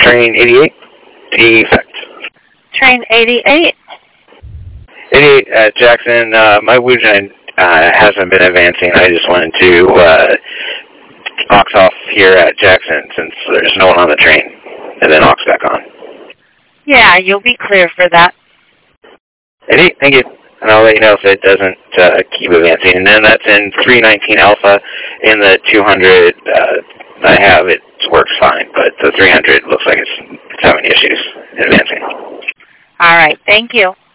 train 88, defect. Train 88. 88 at Jackson. My Wujian hasn't been advancing. I just wanted to aux off here at Jackson since there's no one on the train, and then aux back on. Yeah, you'll be clear for that. 88, thank you. And I'll let you know if it doesn't keep advancing. And then that's in 319 Alpha. In the 200, I have it works fine, but the 300 looks like it's having issues advancing. All right, thank you.